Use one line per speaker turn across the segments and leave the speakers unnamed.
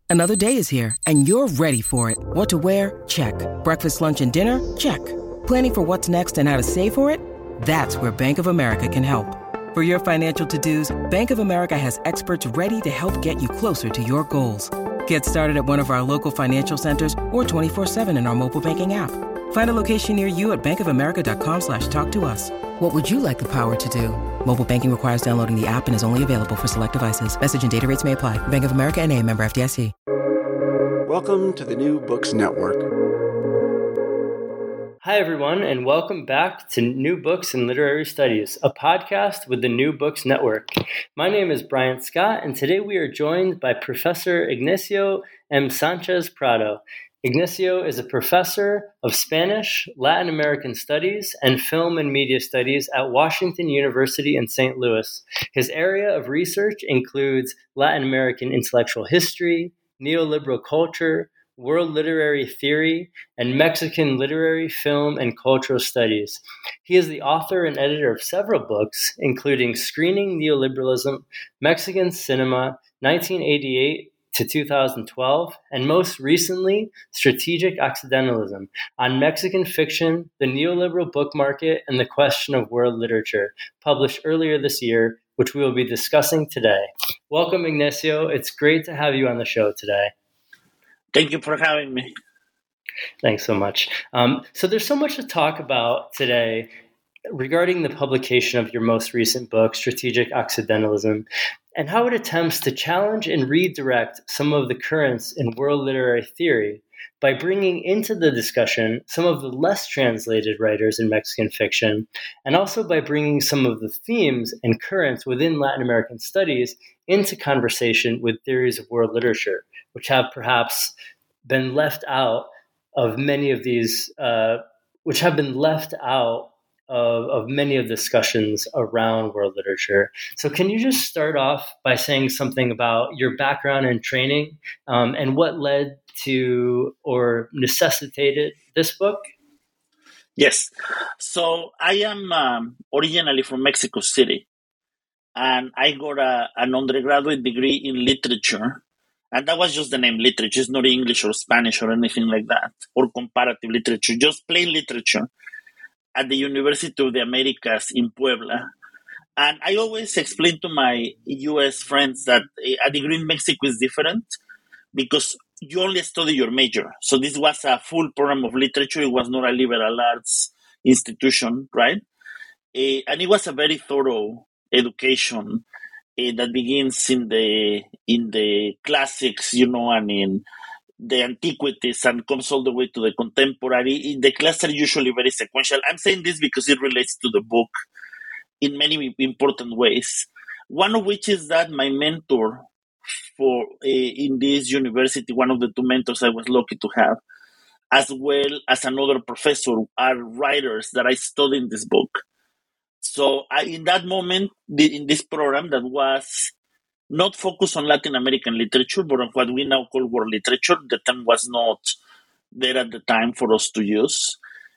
Another day is here, and you're ready for it. What to wear? Check. Breakfast, lunch, and dinner? Check. Planning for what's next and how to save for it? That's where Bank of America can help. For your financial to-dos, Bank of America has experts ready to help get you closer to your goals. Get started at one of our local financial centers or 24/7 in our mobile banking app. Find a location near you at bankofamerica.com/talktous. What would you like the power to do? Mobile banking requires downloading the app and is only available for select devices. Message and data rates may apply. Bank of America N.A., member FDIC.
Welcome to the New Books Network.
Hi, everyone, and welcome back to New Books in Literary Studies, a podcast with the New Books Network. My name is Brian Scott, and today we are joined by Professor Ignacio M. Sanchez Prado. Ignacio is a professor of Spanish, Latin American Studies, and Film and Media Studies at Washington University in St. Louis. His area of research includes Latin American intellectual history, neoliberal culture, world literary theory, and Mexican literary, film, and cultural studies. He is the author and editor of several books, including Screening Neoliberalism, Mexican Cinema, 1988 to 2012, and most recently, Strategic Accidentalism, on Mexican fiction, the neoliberal book market, and the question of world literature, published earlier this year, which we will be discussing today. Welcome, Ignacio. It's great to have you on the show today.
Thank you for having me.
Thanks so much. So there's so much to talk about today regarding the publication of your most recent book, Strategic Accidentalism, and how it attempts to challenge and redirect some of the currents in world literary theory by bringing into the discussion some of the less translated writers in Mexican fiction, and also by bringing some of the themes and currents within Latin American studies into conversation with theories of world literature, which have perhaps been left out of many of these, of many of the discussions around world literature. So can you just start off by saying something about your background and training, and what led to or necessitated this book?
Yes. So I am originally from Mexico City, and I got an undergraduate degree in literature. And that was just the name literature. It's not English or Spanish or anything like that, or comparative literature, just plain literature at the University of the Americas in Puebla. And I always explain to my U.S. friends that a degree in Mexico is different because you only study your major. So this was a full program of literature. It was not a liberal arts institution, right? And it was a very thorough education that begins in the classics, and in the antiquities, and comes all the way to the contemporary. The classes are usually very sequential. I'm saying this because it relates to the book in many important ways. One of which is that my mentor for in this university, one of the two mentors I was lucky to have, as well as another professor, are writers that I studied in this book. So in that moment, in this program that was not focused on Latin American literature, but on what we now call world literature, the term was not there at the time for us to use,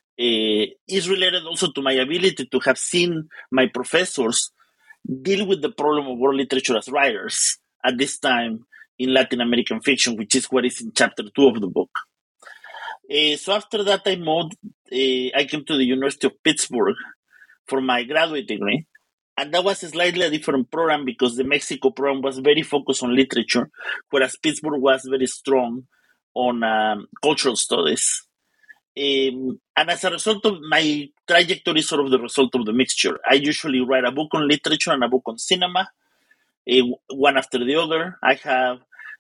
is related also to my ability to have seen my professors deal with the problem of world literature as writers at this time in Latin American fiction, which is what is in chapter 2 of the book. So after that, I moved. I came to the University of Pittsburgh for my graduate degree. And that was a slightly different program because the Mexico program was very focused on literature, whereas Pittsburgh was very strong on cultural studies. And as a result of my trajectory, sort of the result of the mixture. I usually write a book on literature and a book on cinema, one after the other. I have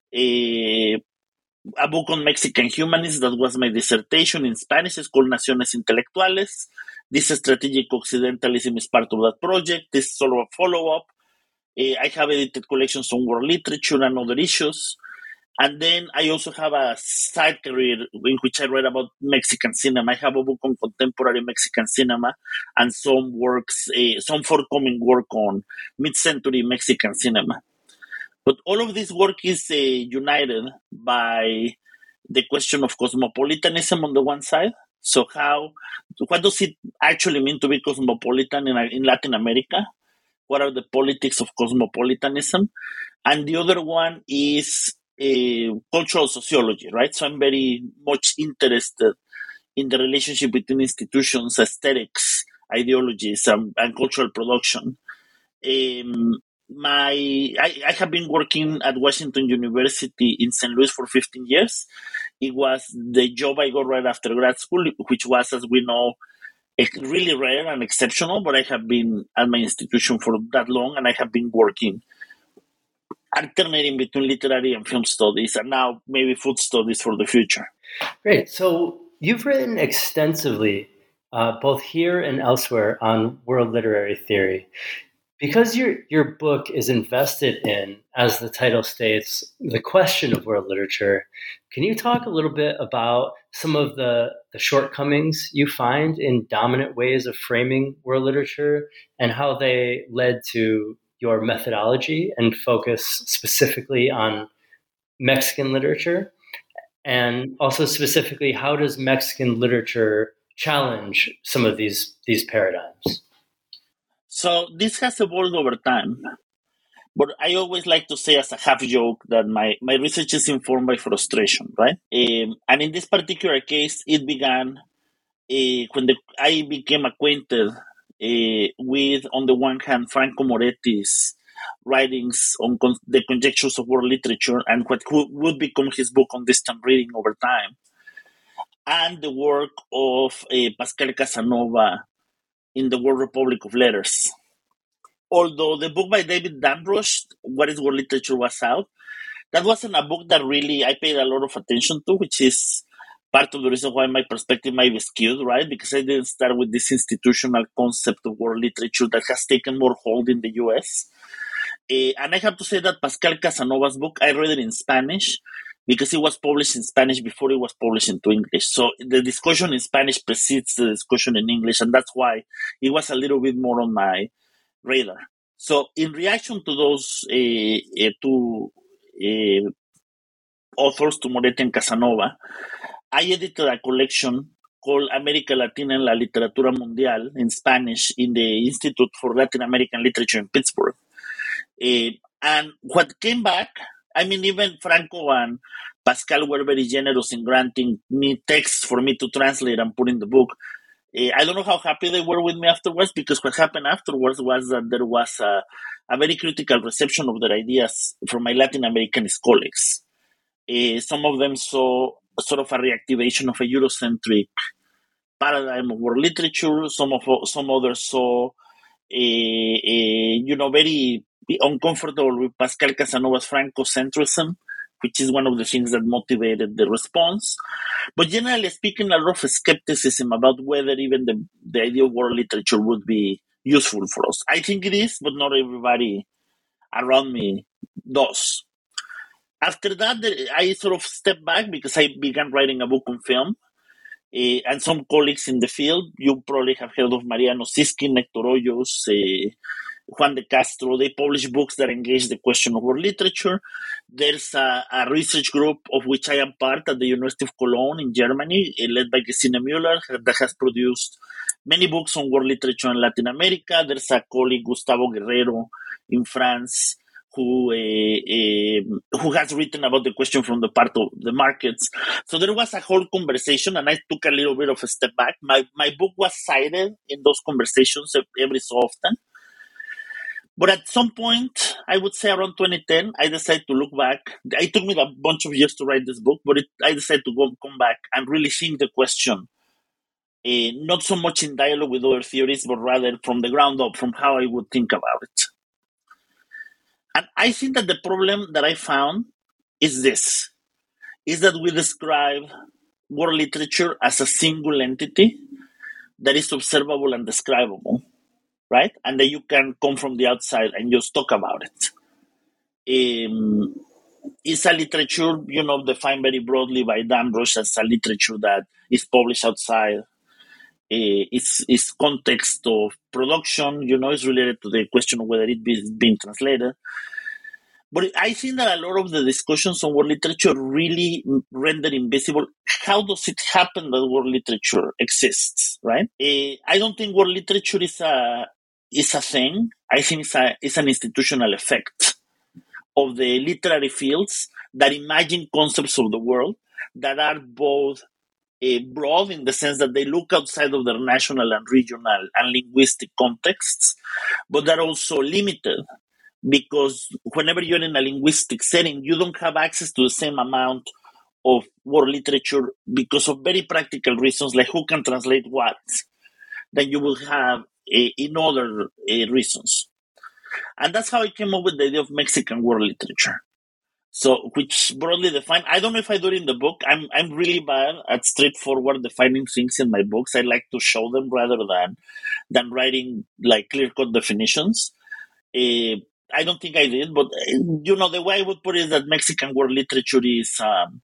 a book on Mexican humanism that was my dissertation in Spanish. It's called Naciones Intelectuales. This Strategic Occidentalism is part of that project. This is sort of a follow-up. I have edited collections on world literature and other issues. And then I also have a side career in which I write about Mexican cinema. I have a book on contemporary Mexican cinema and some forthcoming work on mid-century Mexican cinema. But all of this work is united by the question of cosmopolitanism on the one side. So what does it actually mean to be cosmopolitan in Latin America? What are the politics of cosmopolitanism? And the other one is cultural sociology, right? So I'm very much interested in the relationship between institutions, aesthetics, ideologies, and cultural production. Um, I have been working at Washington University in St. Louis for 15 years. It was the job I got right after grad school, which was, as we know, really rare and exceptional. But I have been at my institution for that long, and I have been working, alternating between literary and film studies, and now maybe food studies for the future.
Great. So you've written extensively, both here and elsewhere, on world literary theory. Because your book is invested in, as the title states, the question of world literature, can you talk a little bit about some of the shortcomings you find in dominant ways of framing world literature and how they led to your methodology and focus specifically on Mexican literature? And also specifically, how does Mexican literature challenge some of these paradigms?
So this has evolved over time. But I always like to say as a half joke that my research is informed by frustration, right? And in this particular case, it began when I became acquainted with, on the one hand, Franco Moretti's writings on the conjectures of world literature and what would become his book on distant reading over time, and the work of Pascal Casanova in the World Republic of Letters. Although the book by David Damrosch, What is World Literature, was out, that wasn't a book that really I paid a lot of attention to, which is part of the reason why my perspective might be skewed, right? Because I didn't start with this institutional concept of world literature that has taken more hold in the US. And I have to say that Pascal Casanova's book, I read it in Spanish because it was published in Spanish before it was published into English. So the discussion in Spanish precedes the discussion in English, and that's why it was a little bit more on my radar. So in reaction to those two authors, to Moretti and Casanova, I edited a collection called América Latina en la Literatura Mundial in Spanish in the Institute for Latin American Literature in Pittsburgh. And what came back, I mean, even Franco and Pascal were very generous in granting me texts for me to translate and put in the book. I don't know how happy they were with me afterwards, because what happened afterwards was that there was a very critical reception of their ideas from my Latin American colleagues. Some of them saw sort of a reactivation of a Eurocentric paradigm of world literature. Some others saw, very uncomfortable with Pascal Casanova's Francocentrism, which is one of the things that motivated the response. But generally speaking, a lot of skepticism about whether even the idea of world literature would be useful for us. I think it is, but not everybody around me does. After that, I sort of stepped back because I began writing a book on film. And some colleagues in the field, you probably have heard of Mariano Siskin, Hector Hoyos, Juan de Castro. They publish books that engage the question of world literature. There's a research group of which I am part at the University of Cologne in Germany, led by Gesine Müller, that has produced many books on world literature in Latin America. There's a colleague, Gustavo Guerrero, in France, who has written about the question from the part of the markets. So there was a whole conversation, and I took a little bit of a step back. My book was cited in those conversations every so often. But at some point, I would say around 2010, I decided to look back. It took me a bunch of years to write this book, but I decided to come back and really think the question, not so much in dialogue with other theories, but rather from the ground up, from how I would think about it. And I think that the problem that I found is that we describe world literature as a single entity that is observable and describable, right? And that you can come from the outside and just talk about it. It's a literature, defined very broadly by Damrosch as a literature that is published outside. Its context of production, is related to the question of whether it is being translated. But I think that a lot of the discussions on world literature really render invisible how does it happen that world literature exists, right? I don't think world literature is a thing. I think it's an institutional effect. of the literary fields that imagine concepts of the world that are both broad in the sense that they look outside of their national and regional and linguistic contexts, but they're also limited because whenever you're in a linguistic setting, you don't have access to the same amount of world literature because of very practical reasons, like who can translate what, than you will have in other reasons. And that's how I came up with the idea of Mexican world literature. So, which broadly defined, I don't know if I do it in the book. I'm really bad at straightforward defining things in my books. I like to show them rather than writing like clear-cut definitions. I don't think I did, but the way I would put it is that Mexican world literature is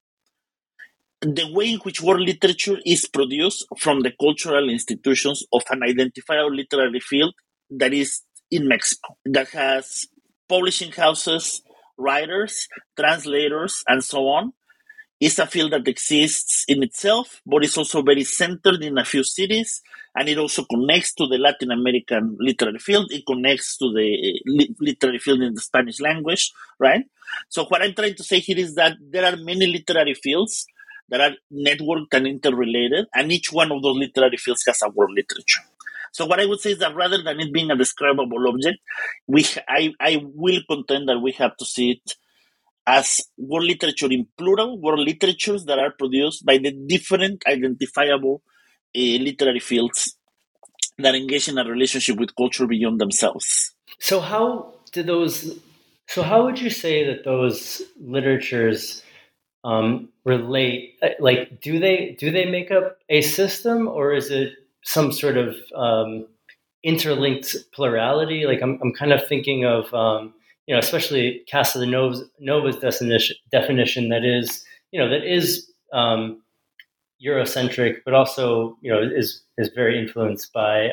the way in which world literature is produced from the cultural institutions of an identifiable literary field that is in Mexico, that has publishing houses, writers, translators, and so on. It's a field that exists in itself, but it's also very centered in a few cities, and it also connects to the Latin American literary field. It connects to the literary field in the Spanish language, right? So what I'm trying to say here is that there are many literary fields that are networked and interrelated, and each one of those literary fields has a world literature. So what I would say is that rather than it being a describable object, I will contend that we have to see it as world literature in plural, world literatures that are produced by the different identifiable literary fields that engage in a relationship with culture beyond themselves.
So how would you say that those literatures relate? Like, do they make up a system, or is it some sort of interlinked plurality? Like, I'm kind of thinking of especially Casanova's definition that is Eurocentric, but also is very influenced by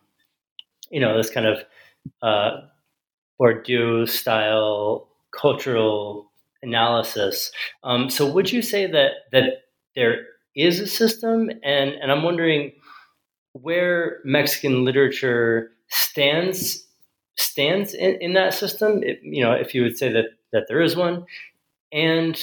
this kind of Bourdieu style cultural analysis. So would you say that there is a system, and I'm wondering where Mexican literature stands in that system, if you would say that there is one, and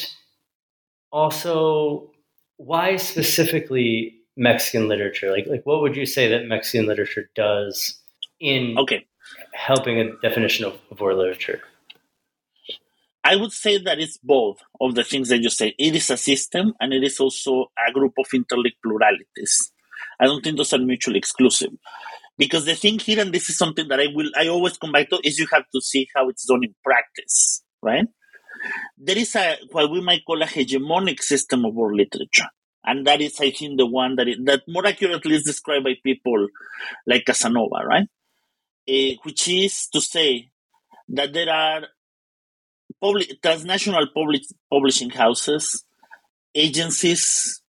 also why specifically Mexican literature? Like what would you say that Mexican literature does in helping a definition of world literature?
I would say that it's both of the things that you say. It is a system, and it is also a group of interlinked pluralities. I don't think those are mutually exclusive. Because the thing here, and this is something that I always come back to, is you have to see how it's done in practice, right? There is what we might call a hegemonic system of world literature. And that is, I think, the one that more accurately is described by people like Casanova, right? Which is to say that there are transnational publishing houses, agencies,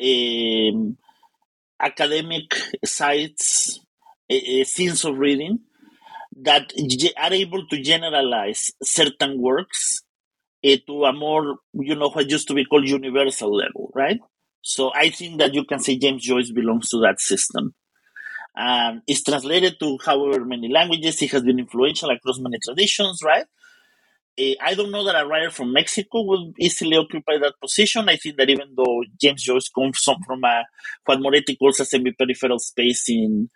academic sites, scenes of reading that are able to generalize certain works to a more, what used to be called universal level, right? So I think that you can say James Joyce belongs to that system. It's translated to however many languages. He has been influential across many traditions, right? I don't know that a writer from Mexico will easily occupy that position. I think that even though James Joyce comes from what Moretti calls a semi-peripheral space in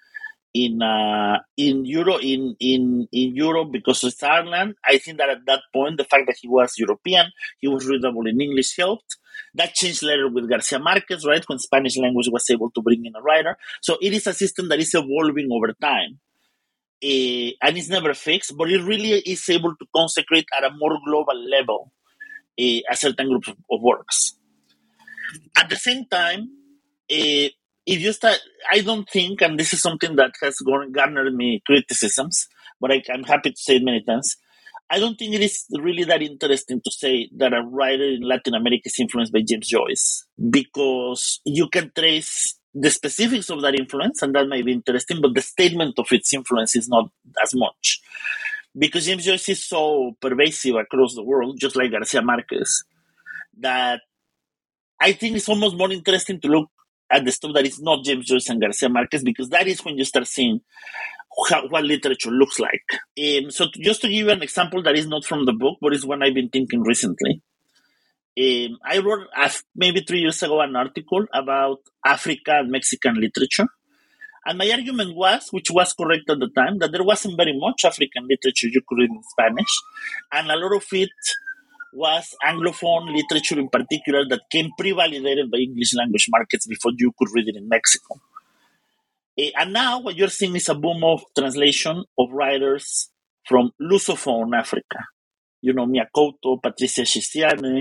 Europe because it's Ireland, I think that at that point the fact that he was European, he was readable in English helped. That changed later with Garcia Marquez, right, when Spanish language was able to bring in a writer. So it is a system that is evolving over time. And it's never fixed, but it really is able to consecrate at a more global level a certain group of works. At the same time, if you start, I don't think, and this is something that has garnered me criticisms, but I'm happy to say it many times, I don't think it is really that interesting to say that a writer in Latin America is influenced by James Joyce, because you can trace the specifics of that influence, and that might be interesting, but the statement of its influence is not as much. Because James Joyce is so pervasive across the world, just like Garcia Marquez, that I think it's almost more interesting to look at the stuff that is not James Joyce and Garcia Marquez, because that is when you start seeing what literature looks like. Just to give you an example that is not from the book, but is one I've been thinking recently. I wrote maybe 3 years ago an article about Africa and Mexican literature. And my argument was, which was correct at the time, that there wasn't very much African literature you could read in Spanish. And a lot of it was Anglophone literature in particular that came pre-validated by English language markets before you could read it in Mexico. And now what you're seeing is a boom of translation of writers from Lusophone Africa. Mia Couto, Patricia Shisiane,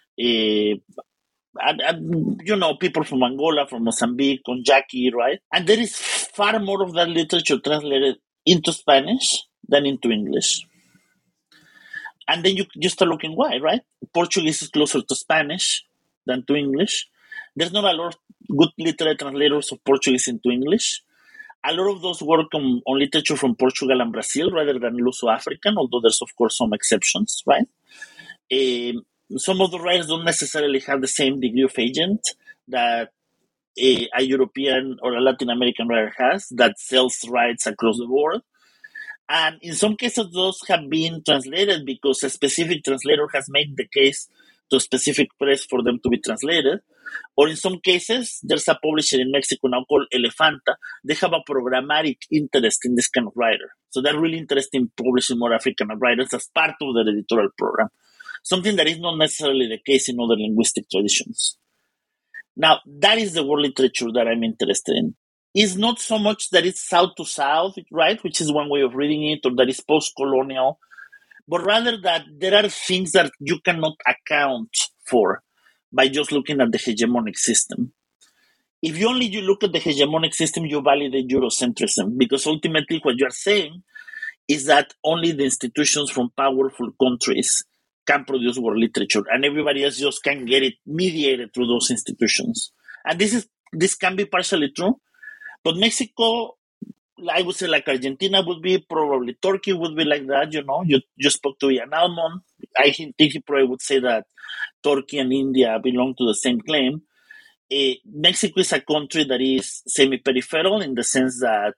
and people from Angola, from Mozambique, Konjaki, right? And there is far more of that literature translated into Spanish than into English. And then you start looking why, right? Portuguese is closer to Spanish than to English. There's not a lot of good literary translators of Portuguese into English. A lot of those work on literature from Portugal and Brazil rather than Luso-African, although there's, of course, some exceptions, right? Some of the writers don't necessarily have the same degree of agent that a European or a Latin American writer has that sells rights across the board. And in some cases, those have been translated because a specific translator has made the case to a specific press for them to be translated. Or in some cases, there's a publisher in Mexico now called Elefanta. They have a programmatic interest in this kind of writer. So they're really interested in publishing more African writers as part of their editorial program. Something that is not necessarily the case in other linguistic traditions. Now, that is the world literature that I'm interested in. It's not so much that it's south to south, right, which is one way of reading it, or that it's post-colonial, but rather that there are things that you cannot account for by just looking at the hegemonic system. If you look at the hegemonic system, you validate Eurocentrism, because ultimately what you're saying is that only the institutions from powerful countries can produce world literature, and everybody else just can get it mediated through those institutions. And this can be partially true, but Mexico, I would say like Argentina would be, probably Turkey would be like that, You spoke to Ian Almond. I think he probably would say that Turkey and India belong to the same claim. Mexico is a country that is semi-peripheral in the sense that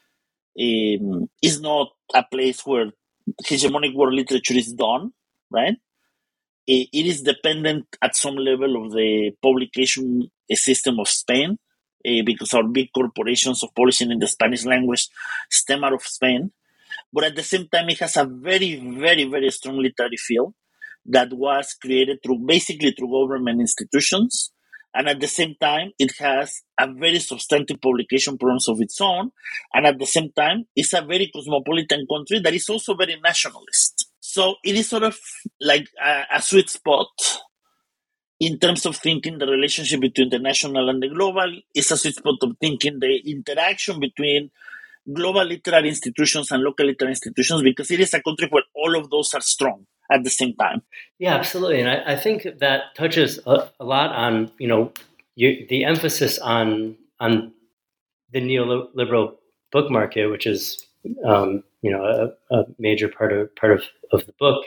it's not a place where hegemonic world literature is done, right? It is dependent at some level of the publication system of Spain, because our big corporations of publishing in the Spanish language stem out of Spain. But at the same time, it has a very, very, very strong literary field that was created basically through government institutions. And at the same time, it has a very substantive publication programs of its own. And at the same time, it's a very cosmopolitan country that is also very nationalist. So it is sort of like a sweet spot in terms of thinking the relationship between the national and the global. It's a sweet spot of thinking the interaction between global literary institutions and local literary institutions, because it is a country where all of those are strong at the same time.
Yeah, absolutely. And I think that touches a lot on, the emphasis on the neoliberal book market, which is, a major part of the book.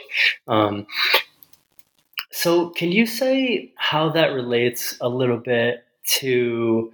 So can you say how that relates a little bit to,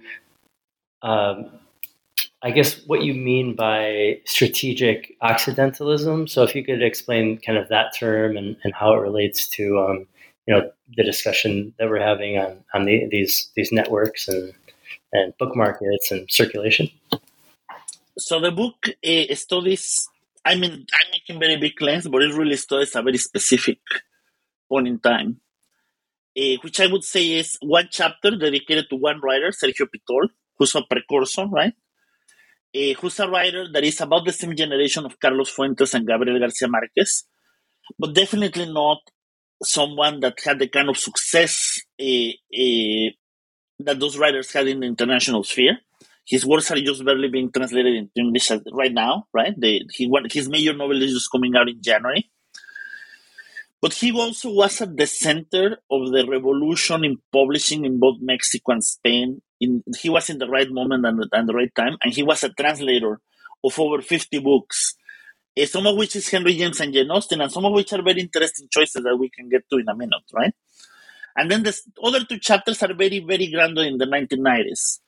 I guess, what you mean by strategic Occidentalism? So if you could explain kind of that term and how it relates to, the discussion that we're having on these networks and book markets and circulation.
So the book studies, I'm making very big claims, but it really studies a very specific point in time, which I would say is one chapter dedicated to one writer, Sergio Pitol, who's a precursor, right? Who's a writer that is about the same generation of Carlos Fuentes and Gabriel Garcia Marquez, but definitely not someone that had the kind of success that those writers had in the international sphere. His works are just barely being translated into English right now, right? His major novel is just coming out in January. But he also was at the center of the revolution in publishing in both Mexico and Spain. He was in the right moment and the right time, and he was a translator of over 50 books, some of which is Henry James and Jane Austen, and some of which are very interesting choices that we can get to in a minute, right? And then the other two chapters are very, very grounded in the 1990s,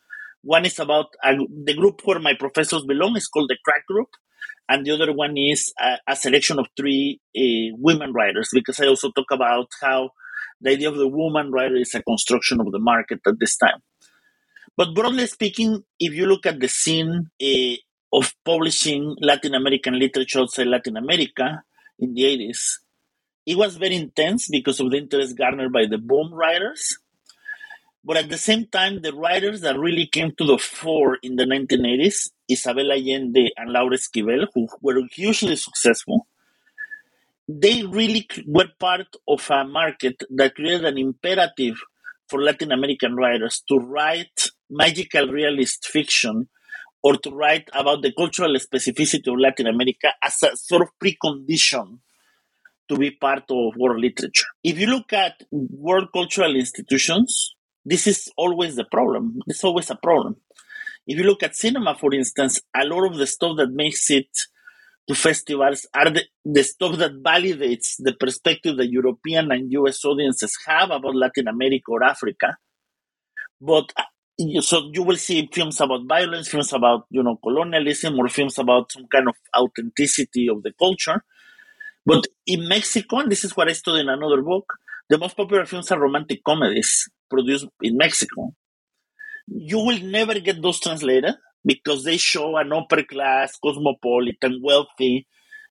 One is about the group where my professors belong is called the Crack Group, and the other one is a selection of three women writers, because I also talk about how the idea of the woman writer is a construction of the market at this time. But broadly speaking, if you look at the scene of publishing Latin American literature outside Latin America in the 80s, it was very intense because of the interest garnered by the boom writers. But at the same time, the writers that really came to the fore in the 1980s, Isabel Allende and Laura Esquivel, who were hugely successful, they really were part of a market that created an imperative for Latin American writers to write magical realist fiction or to write about the cultural specificity of Latin America as a sort of precondition to be part of world literature. If you look at world cultural institutions, this is always the problem. It's always a problem. If you look at cinema, for instance, a lot of the stuff that makes it to festivals are the stuff that validates the perspective that European and US audiences have about Latin America or Africa. But so you will see films about violence, films about colonialism, or films about some kind of authenticity of the culture. But in Mexico, and this is what I studied in another book, the most popular films are romantic comedies produced in Mexico. You will never get those translated because they show an upper class, cosmopolitan, wealthy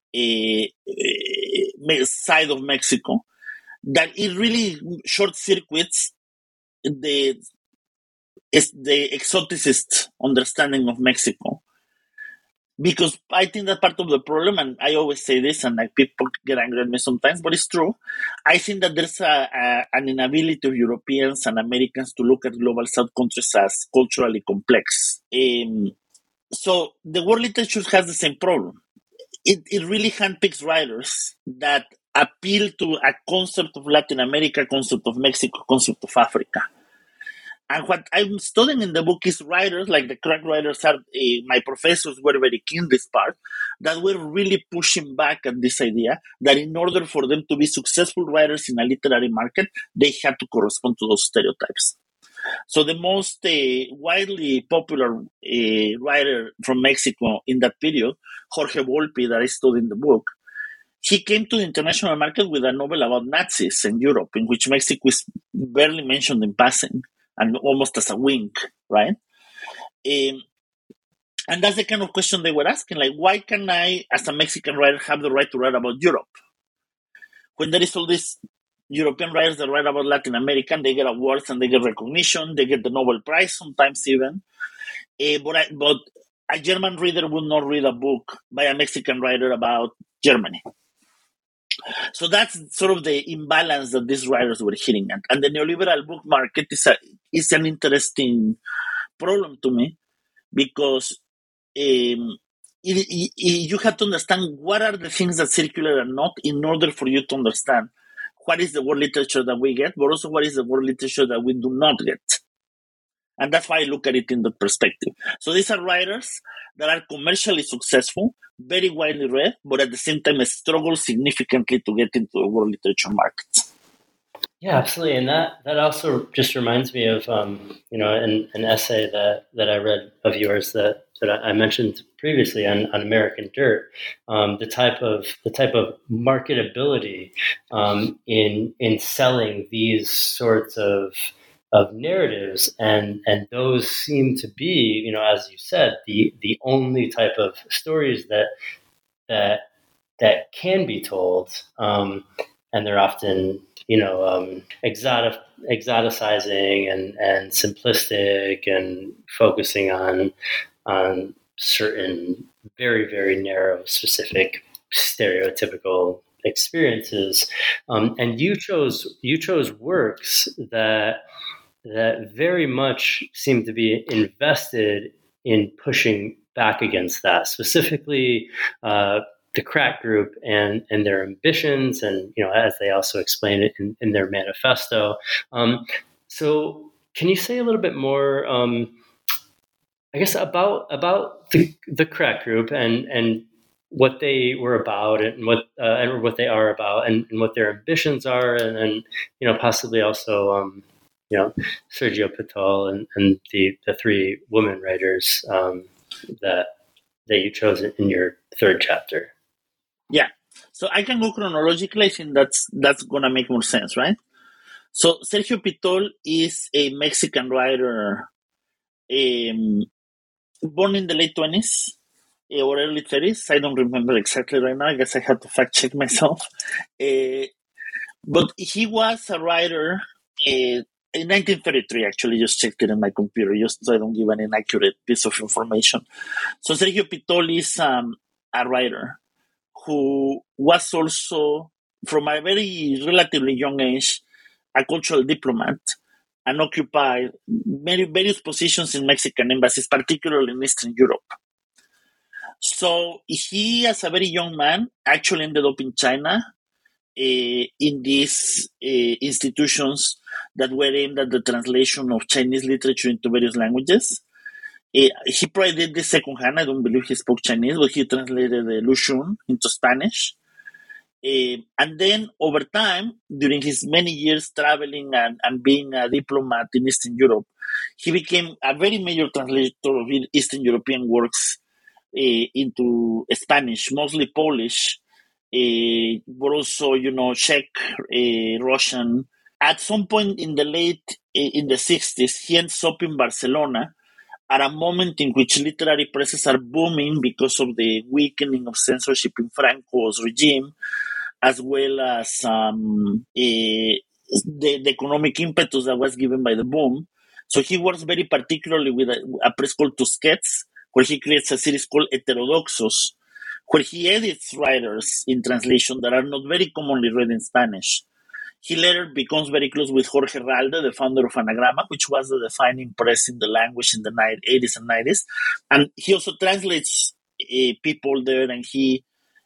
side of Mexico that it really short circuits the exoticist understanding of Mexico. Because I think that part of the problem, and I always say this, and people get angry at me sometimes, but it's true. I think that there's an inability of Europeans and Americans to look at global South countries as culturally complex. So the world literature has the same problem. It really handpicks writers that appeal to a concept of Latin America, concept of Mexico, concept of Africa. And what I'm studying in the book is writers, like the Crack writers are, my professors were very keen this part, that were really pushing back at this idea that in order for them to be successful writers in a literary market, they had to correspond to those stereotypes. So the most widely popular writer from Mexico in that period, Jorge Volpi, that I studied in the book, he came to the international market with a novel about Nazis in Europe, in which Mexico is barely mentioned in passing and almost as a wink, right? And that's the kind of question they were asking, like, why can I, as a Mexican writer, have the right to write about Europe? When there is all these European writers that write about Latin America, and they get awards and they get recognition, they get the Nobel Prize sometimes even. But a German reader would not read a book by a Mexican writer about Germany. So that's sort of the imbalance that these writers were hitting at. And the neoliberal book market is an interesting problem to me because you have to understand what are the things that circulate and not in order for you to understand what is the world literature that we get, but also what is the world literature that we do not get. And that's why I look at it in that perspective. So these are writers that are commercially successful, very widely read, but at the same time struggle significantly to get into the world literature market.
Yeah, absolutely. And that also just reminds me of, an essay that I read of yours that I mentioned previously on American Dirt, the type of marketability in selling these sorts of narratives, and those seem to be, as you said, the only type of stories that can be told, and they're often exoticizing and simplistic and focusing on certain very, very narrow, specific, stereotypical experiences. And you chose works that very much seem to be invested in pushing back against that, specifically the Crack Group and their ambitions, and as they also explain it in their manifesto. So can you say a little bit more, I guess, about the Crack Group and what they were about and what they are about and what their ambitions are, and possibly also Sergio Pitol and the three women writers that you chose in your third chapter.
Yeah. So I can go chronologically. I think that's going to make more sense, right? So Sergio Pitol is a Mexican writer born in the late 20s or early 30s. I don't remember exactly right now. I guess I have to fact check myself. But he was a writer in 1933, actually. Just checked it in my computer, just so I don't give an inaccurate piece of information. So Sergio Pitol is a writer who was also, from a very relatively young age, a cultural diplomat and occupied various positions in Mexican embassies, particularly in Eastern Europe. So he, as a very young man, actually ended up in China in these institutions that were aimed at the translation of Chinese literature into various languages. He probably did this secondhand. I don't believe he spoke Chinese, but he translated Lu Xun into Spanish. And then over time, during his many years traveling and being a diplomat in Eastern Europe, he became a very major translator of Eastern European works into Spanish, mostly Polish, but also, Czech, Russian. At some point in the 60s, he ends up in Barcelona at a moment in which literary presses are booming because of the weakening of censorship in Franco's regime, as well as the economic impetus that was given by the boom. So he works very particularly with a press called Tusquets, where he creates a series called Heterodoxos, where he edits writers in translation that are not very commonly read in Spanish. He later becomes very close with Jorge Ralde, the founder of Anagrama, which was the defining press in the language in the 80s and 90s. And he also translates people there, and he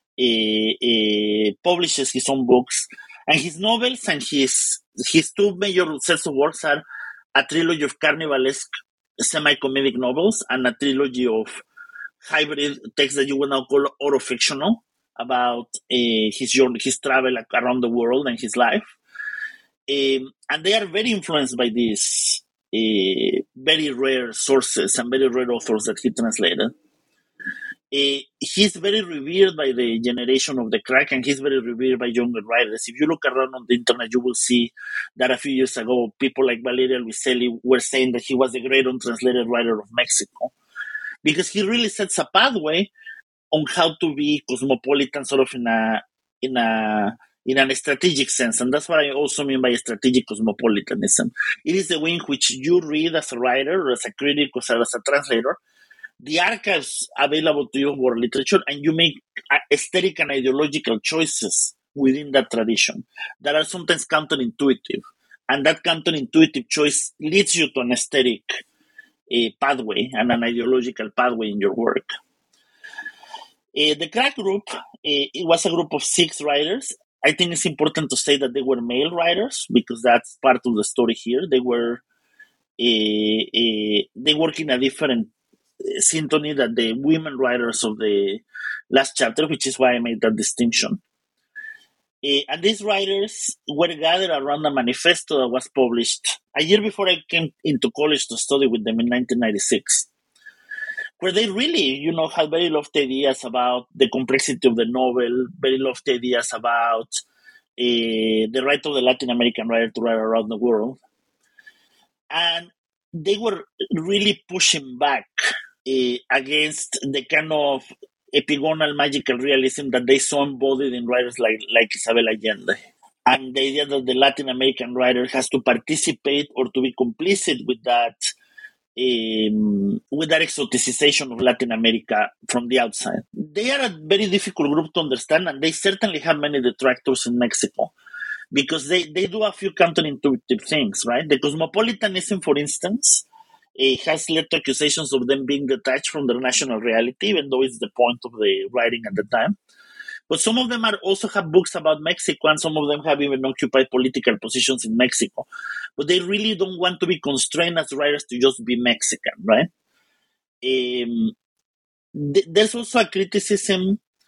publishes his own books. And his novels and his two major sets of works are a trilogy of carnivalesque semi-comedic novels and a trilogy of hybrid texts that you would now call autofictional about his travel around the world and his life. And they are very influenced by these very rare sources and very rare authors that he translated. He's very revered by the generation of the crack, and he's very revered by younger writers. If you look around on the internet, you will see that a few years ago, people like Valeria Luiselli were saying that he was the great untranslated writer of Mexico, because he really sets a pathway on how to be cosmopolitan, sort of in a strategic sense. And that's what I also mean by strategic cosmopolitanism. It is the way in which you read as a writer or as a critic or as a translator the archives available to you of world literature, and you make aesthetic and ideological choices within that tradition that are sometimes counterintuitive. And that counterintuitive choice leads you to an aesthetic pathway and an ideological pathway in your work. The crack group, it was a group of 6 writers. I think it's important to say that they were male writers because that's part of the story here. They work in a different syntony than the women writers of the last chapter, which is why I made that distinction. And these writers were gathered around a manifesto that was published a year before I came into college to study with them in 1996, where they really, had very lofty ideas about the complexity of the novel, very lofty ideas about the right of the Latin American writer to write around the world. And they were really pushing back against the kind of epigonal magical realism that they saw embodied in writers like Isabel Allende. And the idea that the Latin American writer has to participate or to be complicit with that exoticization of Latin America from the outside. They are a very difficult group to understand, and they certainly have many detractors in Mexico because they do a few counterintuitive things, right? The cosmopolitanism, for instance, has led to accusations of them being detached from their national reality, even though it's the point of the writing at the time. But some of them also have books about Mexico, and some of them have even occupied political positions in Mexico. But they really don't want to be constrained as writers to just be Mexican, right? There's also a criticism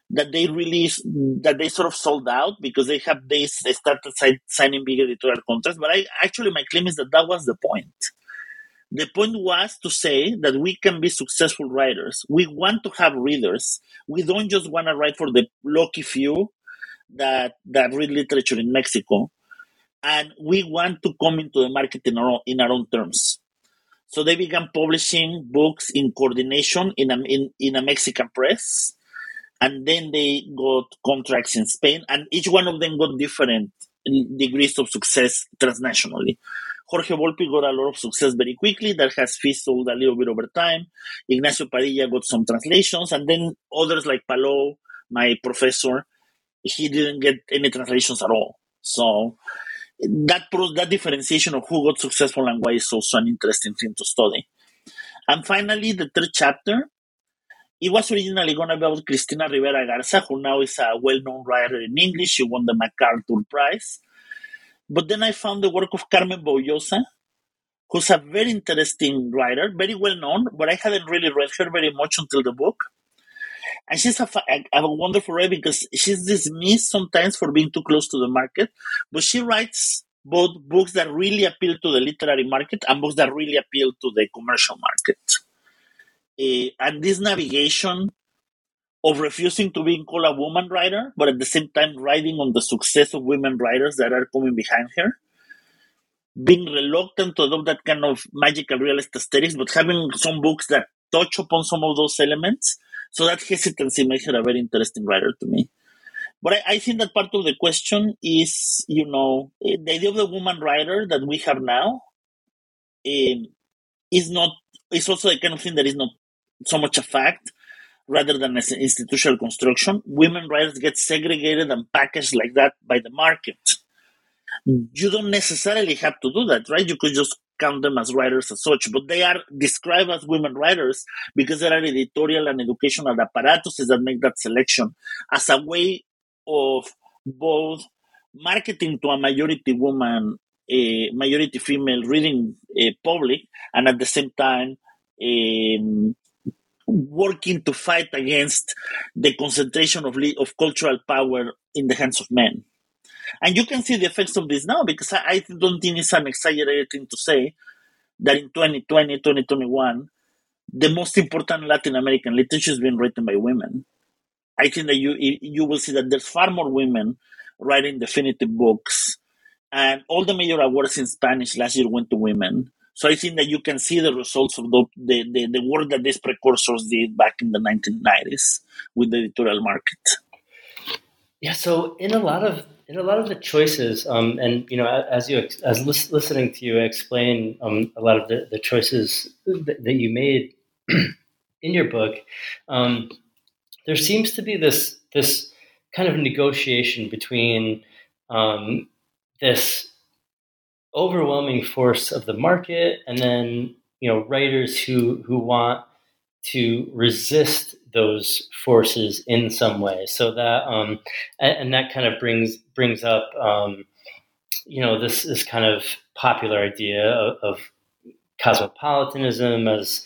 that they sort of sold out because they started signing big editorial contracts. But my claim is that was the point. The point was to say that we can be successful writers. We want to have readers. We don't just want to write for the lucky few that read literature in Mexico. And we want to come into the market in our own terms. So they began publishing books in coordination in a Mexican press. And then they got contracts in Spain. And each one of them got different degrees of success transnationally. Jorge Volpi got a lot of success very quickly. That has fizzled a little bit over time. Ignacio Padilla got some translations. And then others like Palou, my professor, he didn't get any translations at all. So that differentiation of who got successful and why is also an interesting thing to study. And finally, the third chapter, it was originally going to be about Cristina Rivera Garza, who now is a well-known writer in English. She won the MacArthur Prize. But then I found the work of Carmen Boullosa, who's a very interesting writer, very well-known, but I hadn't really read her very much until the book. And she's a wonderful writer because she's dismissed sometimes for being too close to the market, but she writes both books that really appeal to the literary market and books that really appeal to the commercial market. And this navigation of refusing to be called a woman writer, but at the same time riding on the success of women writers that are coming behind her, being reluctant to adopt that kind of magical realist aesthetics, but having some books that touch upon some of those elements. So that hesitancy makes her a very interesting writer to me. But I think that part of the question is, the idea of the woman writer that we have now is also the kind of thing that is not so much a fact rather than an institutional construction. Women writers get segregated and packaged like that by the market. You don't necessarily have to do that, right? You could just count them as writers as such, but they are described as women writers because there are editorial and educational apparatuses that make that selection as a way of both marketing to a majority woman, a majority female reading public, and at the same time working to fight against the concentration of cultural power in the hands of men. And you can see the effects of this now, because I don't think it's an exaggerated thing to say that in 2020, 2021, the most important Latin American literature is being written by women. I think that you will see that there's far more women writing definitive books, and all the major awards in Spanish last year went to women. So I think that you can see the results of the work that these precursors did back in the 1990s with the editorial market.
Yeah, so in a lot of the choices, and as listening to you explain a lot of the choices that you made in your book, there seems to be this kind of negotiation between this overwhelming force of the market and then writers who want to resist those forces in some way. So that and that kind of brings up this kind of popular idea of cosmopolitanism as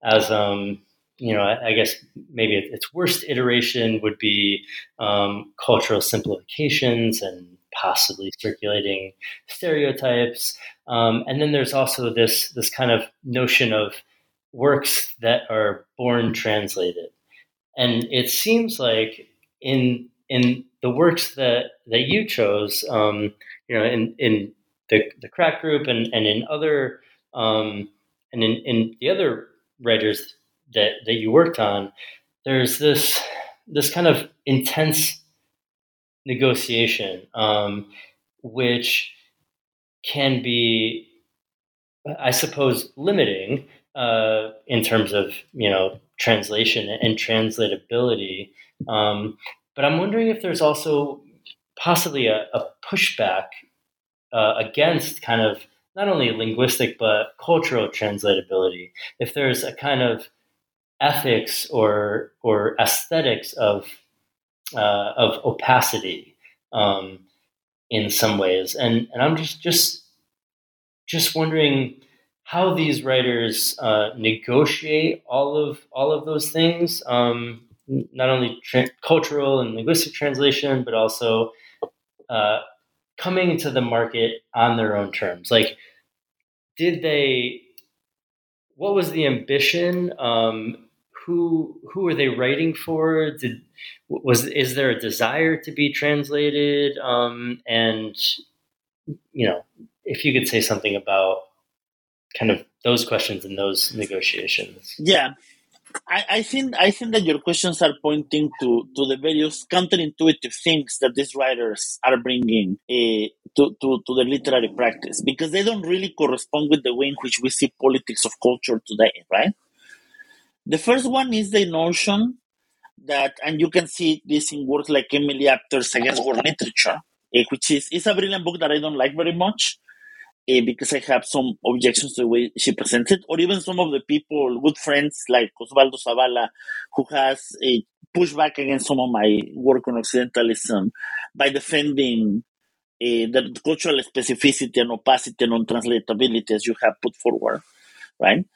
I guess maybe its worst iteration would be cultural simplifications and possibly circulating stereotypes. And then there's also this kind of notion of works that are born translated. And it seems like in the works that you chose, in the Crack Group and in other and in the other writers that you worked on, there's this kind of intense negotiation, which can be, I suppose, limiting in terms of translation and translatability. But I'm wondering if there's also possibly a pushback against kind of not only linguistic but cultural translatability. If there's a kind of ethics or aesthetics of opacity in some ways, and I'm just wondering how these writers negotiate all of those things, not only cultural and linguistic translation, but also coming into the market on their own terms? Like, what was the ambition? Who were they writing for? Is there a desire to be translated? And if you could say something about kind of those questions and those negotiations.
Yeah, I think that your questions are pointing to the various counterintuitive things that these writers are bringing to the literary practice, because they don't really correspond with the way in which we see politics of culture today, right? The first one is the notion that, and you can see this in works like Emily Apter's Against War Literature, which is a brilliant book that I don't like very much, because I have some objections to the way she presents it, or even some of the people, good friends like Osvaldo Zavala, who has pushed back against some of my work on Occidentalism by defending the cultural specificity and opacity and untranslatability as you have put forward, right?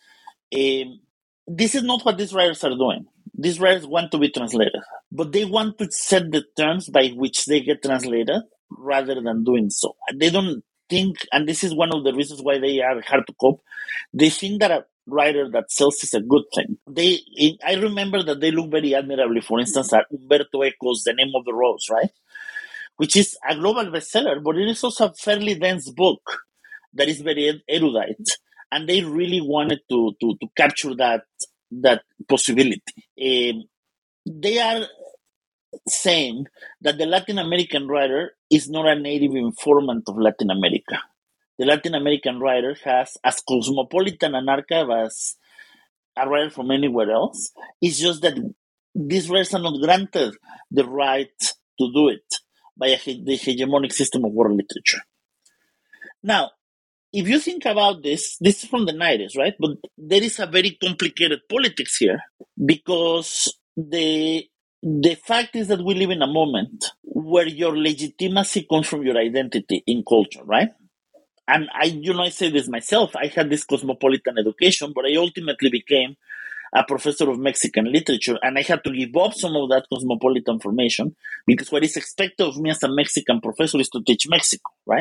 This is not what these writers are doing. These writers want to be translated, but they want to set the terms by which they get translated rather than doing so. They don't think, and this is one of the reasons why they are hard to cope, they think that a writer that sells is a good thing. I remember that they look very admirably, for instance, at Umberto Eco's The Name of the Rose, right? Which is a global bestseller, but it is also a fairly dense book that is very erudite. And they really wanted to capture that possibility. They are saying that the Latin American writer is not a native informant of Latin America. The Latin American writer has as cosmopolitan an archive as a writer from anywhere else. It's just that these writers are not granted the right to do it by the hegemonic system of world literature. Now, if you think about this is from the 90s, right? But there is a very complicated politics here, because the fact is that we live in a moment where your legitimacy comes from your identity in culture, right? And I say this myself. I had this cosmopolitan education, but I ultimately became a professor of Mexican literature, and I had to give up some of that cosmopolitan formation, because what is expected of me as a Mexican professor is to teach Mexico, right?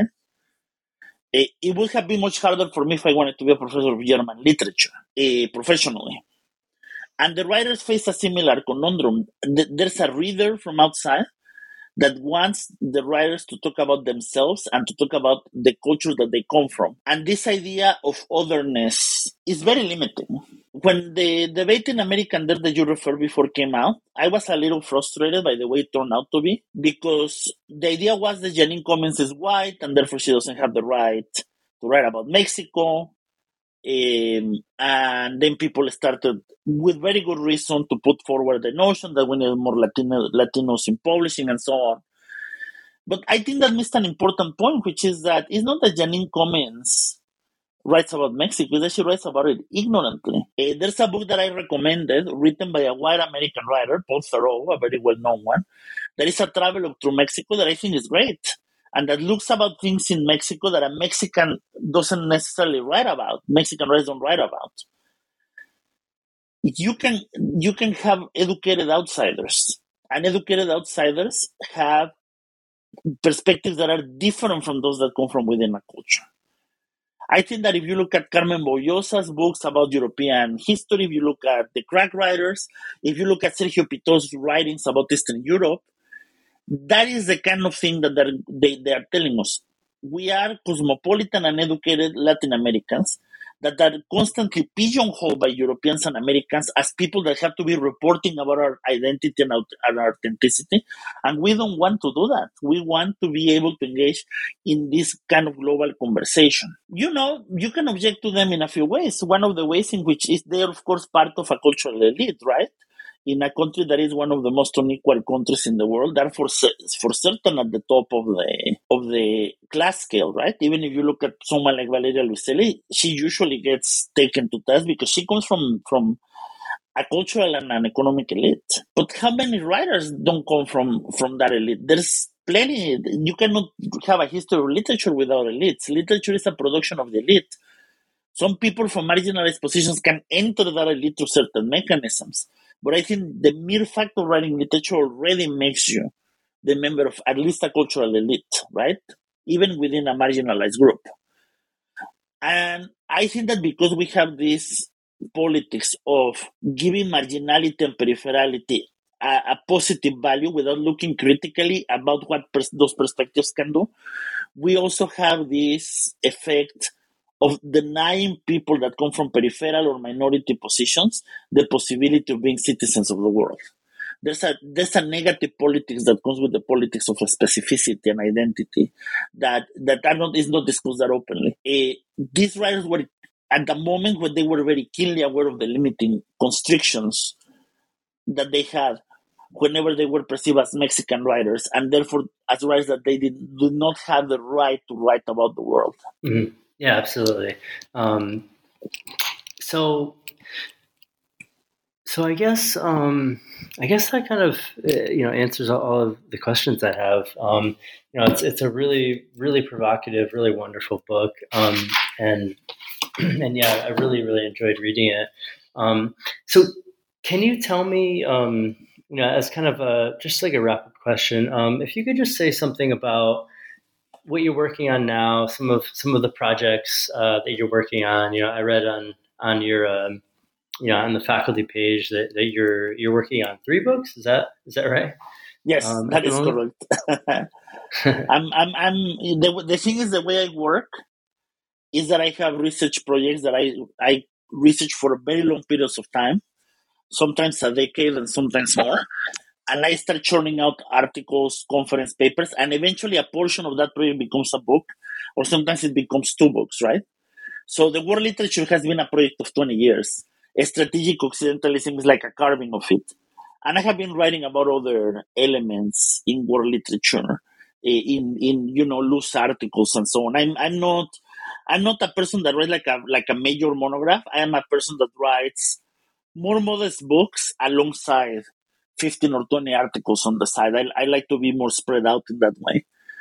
It would have been much harder for me if I wanted to be a professor of German literature professionally. And the writers face a similar conundrum. There's a reader from outside that wants the writers to talk about themselves and to talk about the culture that they come from. And this idea of otherness is very limiting. When the debate in American Dirt that you referred before came out, I was a little frustrated by the way it turned out to be, because the idea was that Janine Cummins is white and therefore she doesn't have the right to write about Mexico. And then people started, with very good reason, to put forward the notion that we need more Latinos in publishing and so on. But I think that missed an important point, which is that it's not that Janine Cummins writes about Mexico, it's that she writes about it ignorantly. There's a book that I recommended, written by a white American writer, Paul Theroux, a very well-known one, that is a travelogue through Mexico that I think is great, and that looks about things in Mexico that a Mexican doesn't necessarily write about. Mexican writers don't write about. You can have educated outsiders, and educated outsiders have perspectives that are different from those that come from within a culture. I think that if you look at Carmen Boyosa's books about European history, if you look at the crack writers, if you look at Sergio Pitós' writings about Eastern Europe, that is the kind of thing that they are telling us. We are cosmopolitan and educated Latin Americans that are constantly pigeonholed by Europeans and Americans as people that have to be reporting about our identity and our authenticity. And we don't want to do that. We want to be able to engage in this kind of global conversation. You can object to them in a few ways. One of the ways in which is they're, of course, part of a cultural elite, right? In a country that is one of the most unequal countries in the world, they're for certain at the top of the class scale, right? Even if you look at someone like Valeria Luiselli, she usually gets taken to task because she comes from a cultural and an economic elite. But how many writers don't come from that elite? There's plenty. You cannot have a history of literature without elites. Literature is a production of the elite. Some people from marginalized positions can enter that elite through certain mechanisms. But I think the mere fact of writing literature already makes you the member of at least a cultural elite, right? Even within a marginalized group. And I think that because we have this politics of giving marginality and peripherality a positive value without looking critically about what those perspectives can do, we also have this effect of denying people that come from peripheral or minority positions the possibility of being citizens of the world. There's a negative politics that comes with the politics of specificity and identity that is not discussed that openly. These writers were at the moment when they were very keenly aware of the limiting constrictions that they had whenever they were perceived as Mexican writers, and therefore as writers that they did not have the right to write about the world.
Mm-hmm. Yeah, absolutely. So I guess that kind of answers all of the questions I have. It's a really, really provocative, really wonderful book, and yeah, I really, really enjoyed reading it. So can you tell me, as kind of just like a rapid question, if you could just say something about what you're working on now, some of the projects that you're working on. I read on your on the faculty page that you're working on 3 books. Is that right?
Yes, that is correct. The thing is, the way I work is that I have research projects that I research for very long periods of time, sometimes a decade and sometimes more. And I start churning out articles, conference papers, and eventually a portion of that project becomes a book, or sometimes it becomes 2 books, right? So the world literature has been a project of 20 years. Strategic Occidentalism is like a carving of it. And I have been writing about other elements in world literature, in loose articles and so on. I'm not a person that writes like a major monograph. I am a person that writes more modest books alongside 15 or 20 articles on the side. I like to be more spread out in that way.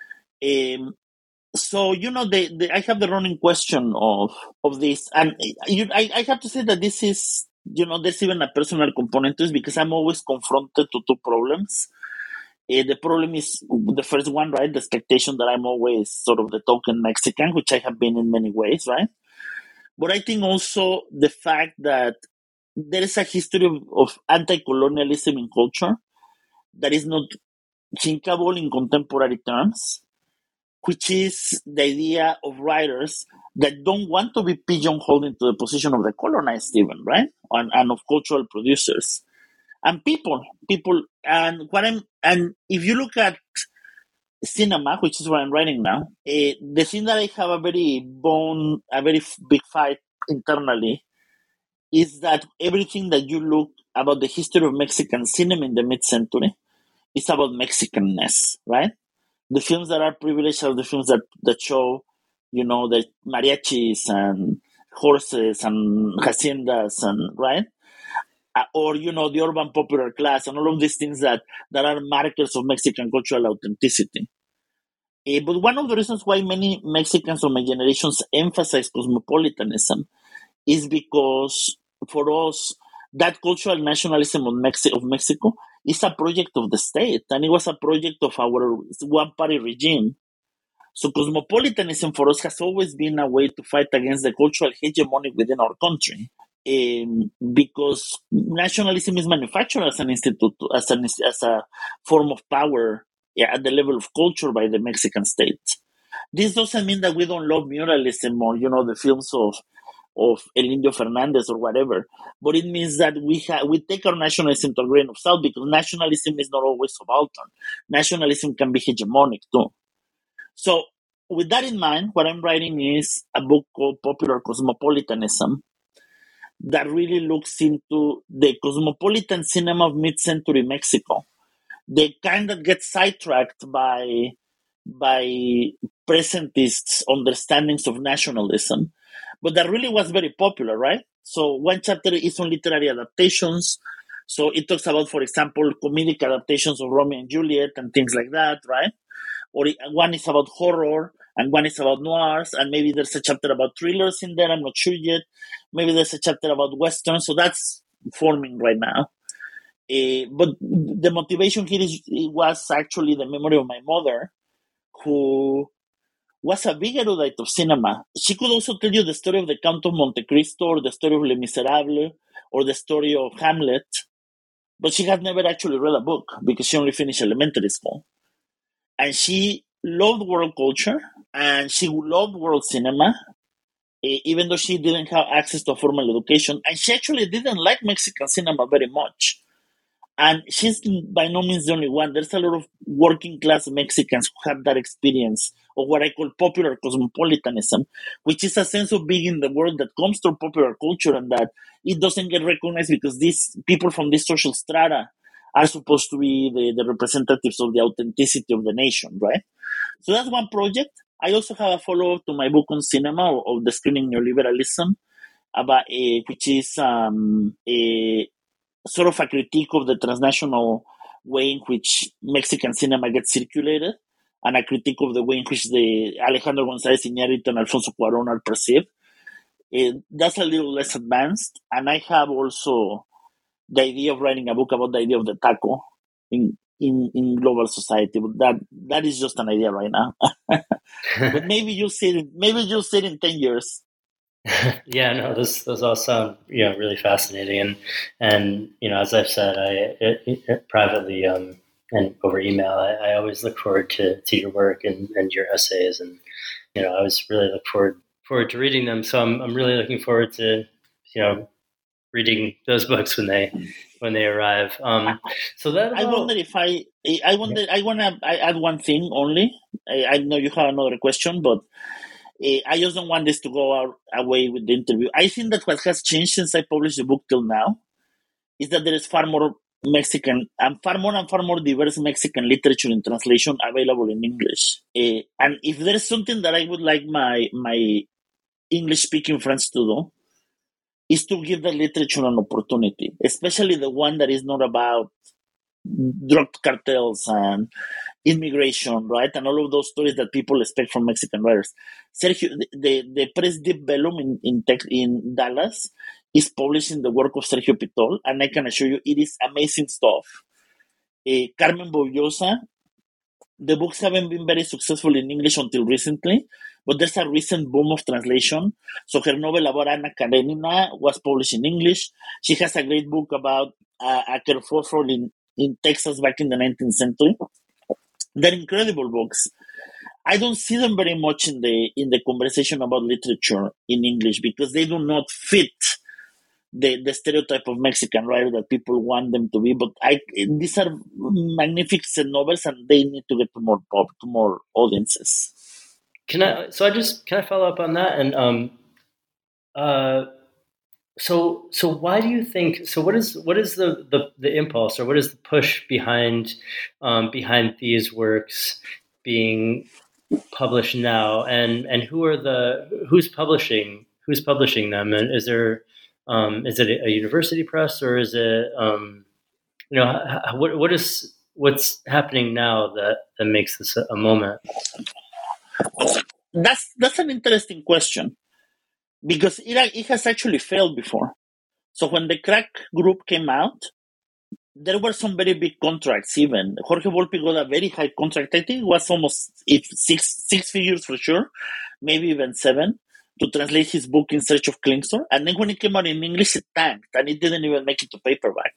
So, I have the running question of this. And I have to say that this is, there's even a personal component to this because I'm always confronted to 2 problems. The problem is the first one, right? The expectation that I'm always sort of the token Mexican, which I have been in many ways, right? But I think also the fact that there is a history of anti-colonialism in culture that is not thinkable in contemporary terms, which is the idea of writers that don't want to be pigeonholed into the position of the colonized even, right? And of cultural producers. And people. And if you look at cinema, which is what I'm writing now, the thing that I have a very big fight internally is that everything that you look about the history of Mexican cinema in the mid-century is about Mexicanness, right? The films that are privileged are the films that show, the mariachis and horses and haciendas and, right? Or, the urban popular class and all of these things that are markers of Mexican cultural authenticity. But one of the reasons why many Mexicans of my generations emphasize cosmopolitanism is because for us, that cultural nationalism of Mexico is a project of the state, and it was a project of our one-party regime. So cosmopolitanism for us has always been a way to fight against the cultural hegemony within our country, because nationalism is manufactured as an institute, as a form of power at the level of culture by the Mexican state. This doesn't mean that we don't love muralism or, the films of El Indio Fernandez or whatever. But it means that we take our nationalism to a grain of salt because nationalism is not always subaltern. Nationalism can be hegemonic too. So with that in mind, what I'm writing is a book called Popular Cosmopolitanism that really looks into the cosmopolitan cinema of mid-century Mexico. The kind that gets sidetracked by presentists' understandings of nationalism, but that really was very popular, right? So one chapter is on literary adaptations. So it talks about, for example, comedic adaptations of Romeo and Juliet and things like that, right? Or one is about horror and one is about noirs, and maybe there's a chapter about thrillers in there. I'm not sure yet. Maybe there's a chapter about westerns. So that's forming right now. But the motivation here it was actually the memory of my mother, who was a big erudite of cinema. She could also tell you the story of the Count of Monte Cristo, or the story of Les Miserables, or the story of Hamlet, but she had never actually read a book because she only finished elementary school. And she loved world culture, and she loved world cinema, even though she didn't have access to a formal education. And she actually didn't like Mexican cinema very much. And she's by no means the only one. There's a lot of working class Mexicans who have that experience of what I call popular cosmopolitanism, which is a sense of being in the world that comes through popular culture, and that it doesn't get recognized because these people from this social strata are supposed to be the representatives of the authenticity of the nation, right? So that's one project. I also have a follow-up to my book on cinema of the screening neoliberalism, about which is a sort of a critique of the transnational way in which Mexican cinema gets circulated, and a critique of the way in which the Alejandro González Iñárritu and Alfonso Cuarón are perceived. That's a little less advanced, and I have also the idea of writing a book about the idea of the taco in global society. But that is just an idea right now. But maybe you'll see it in 10 years.
Yeah, no, those all sound really fascinating, and as I've said, I privately and over email, I always look forward to your work and your essays, and I always really look forward to reading them. So I'm really looking forward to reading those books when they arrive. So that
I wonder if I want to add one thing only. I know you have another question, but I just don't want this to go away with the interview. I think that what has changed since I published the book till now is that there is far more Mexican and far more diverse Mexican literature in translation available in English. And if there is something that I would like my English-speaking friends to do, is to give the literature an opportunity, especially the one that is not about drug cartels and immigration, right? And all of those stories that people expect from Mexican writers. Sergio, the Press Deep Vellum in Dallas is publishing the work of Sergio Pitol, and I can assure you it is amazing stuff. Carmen Boullosa, the books haven't been very successful in English until recently, but there's a recent boom of translation. So her novel about Anna Karenina was published in English. She has a great book about a kerfuffle in Texas back in the 19th century. They're incredible books. I don't see them very much in the conversation about literature in English because they do not fit the stereotype of Mexican writer that people want them to be. But these are magnificent novels, and they need to get to more audiences.
Can I follow up on that? And so why do you think? So what is the impulse, or what is the push behind these works being published now? And who's publishing them? And is it a university press, or is it what's happening now that makes this a moment?
That's an interesting question, because it has actually failed before. So when the Crack group came out, there were some very big contracts. Even Jorge Volpi got a very high contract. I think it was almost six figures for sure, maybe even 7, to translate his book In Search of Klingsor. And then when it came out in English, it tanked, and it didn't even make it to paperback.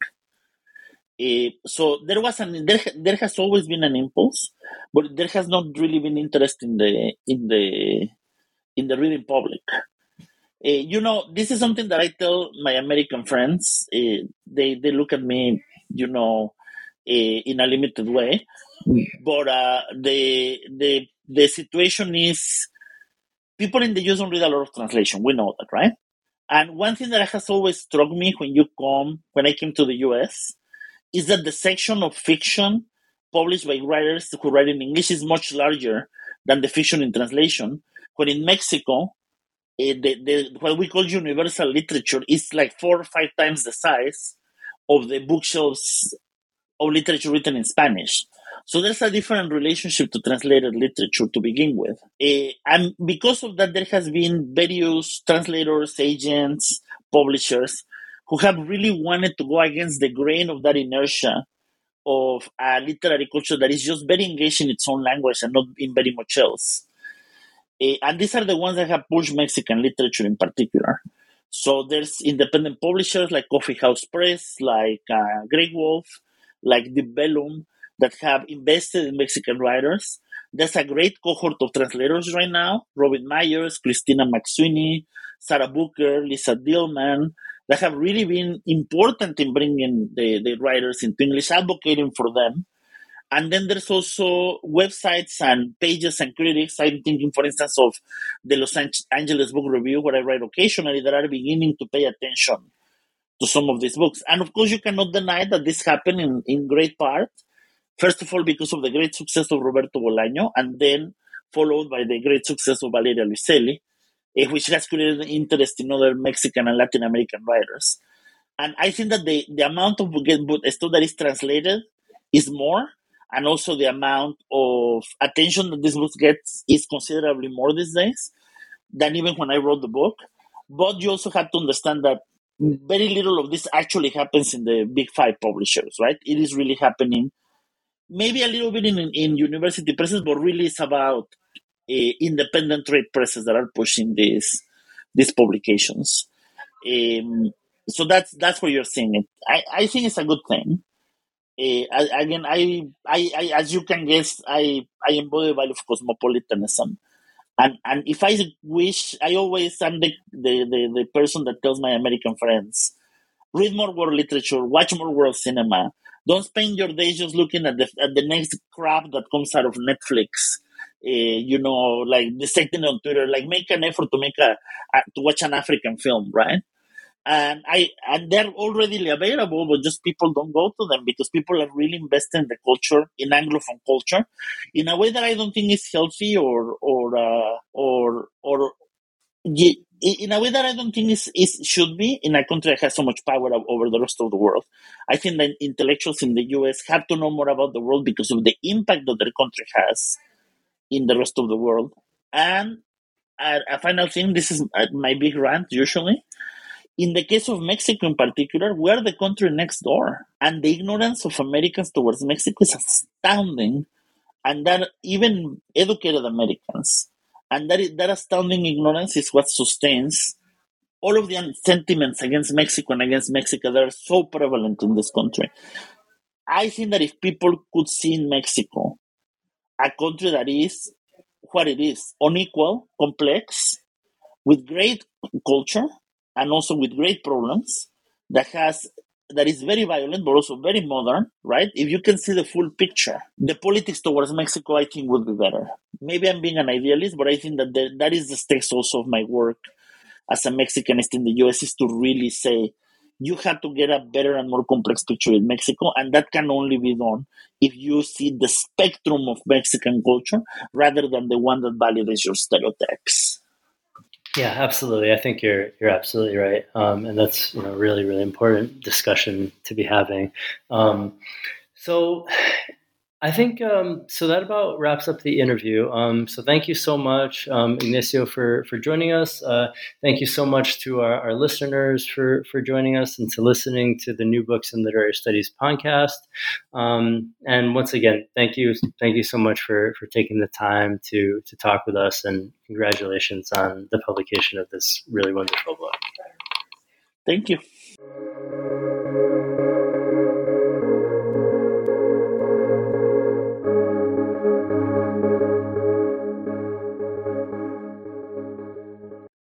So there has always been an impulse, but there has not really been interest in the reading public. This is something that I tell my American friends. They look at me, in a limited way, but the situation is people in the US don't read a lot of translation. We know that, right? And one thing that has always struck me when I came to the US, is that the section of fiction published by writers who write in English is much larger than the fiction in translation. When in Mexico, what we call universal literature is like 4 or 5 times the size of the bookshelves of literature written in Spanish. So there's a different relationship to translated literature to begin with. And because of that, there has been various translators, agents, publishers who have really wanted to go against the grain of that inertia of a literary culture that is just very engaged in its own language and not in very much else. And these are the ones that have pushed Mexican literature in particular. So there's independent publishers like Coffee House Press, like Grey Wolf, like Deep Vellum, that have invested in Mexican writers. There's a great cohort of translators right now: Robin Myers, Christina McSweeney, Sarah Booker, Lisa Dillman, that have really been important in bringing the writers into English, advocating for them. And then there's also websites and pages and critics. I'm thinking, for instance, of the Los Angeles Book Review, where I write occasionally, that are beginning to pay attention to some of these books. And of course, you cannot deny that this happened in great part, first of all, because of the great success of Roberto Bolaño, and then followed by the great success of Valeria Luiselli, which has created interest in other Mexican and Latin American writers. And I think that the amount of stuff that is translated is more, and also the amount of attention that this book gets is considerably more these days than even when I wrote the book. But you also have to understand that very little of this actually happens in the big five publishers, right? It is really happening maybe a little bit in university presses, but really it's about independent trade presses that are pushing these publications. So that's where you're seeing it. I think it's a good thing. Again, I as you can guess, I embody the value of cosmopolitanism, and if I wish, I always am the person that tells my American friends, read more world literature, watch more world cinema. Don't spend your days just looking at the next crap that comes out of Netflix. Like dissecting on Twitter. Like, make an effort to to watch an African film, right? And they're already available, but just people don't go to them because people are really invested in the culture, in Anglophone culture, in a way that I don't think is healthy or in a way that I don't think is should be in a country that has so much power over the rest of the world. I think that intellectuals in the US have to know more about the world because of the impact that their country has in the rest of the world. And a final thing, this is my big rant usually. In the case of Mexico in particular, we are the country next door. And the ignorance of Americans towards Mexico is astounding. And that even educated Americans. And that astounding ignorance is what sustains all of the sentiments against Mexico and against Mexico that are so prevalent in this country. I think that if people could see in Mexico a country that is what it is, unequal, complex, with great culture, and also with great problems, that is very violent, but also very modern, right? If you can see the full picture, the politics towards Mexico, I think, would be better. Maybe I'm being an idealist, but I think that that is the stakes also of my work as a Mexicanist in the US, is to really say, you have to get a better and more complex picture in Mexico, and that can only be done if you see the spectrum of Mexican culture rather than the one that validates your stereotypes.
Yeah, absolutely. I think you're absolutely right, and that's really, really important discussion to be having. So I think so that about wraps up the interview. So thank you so much, Ignacio, for joining us. Thank you so much to our listeners for joining us and to listening to the New Books in Literary Studies podcast. And once again, thank you so much for taking the time to talk with us, and congratulations on the publication of this really wonderful book.
Thank you.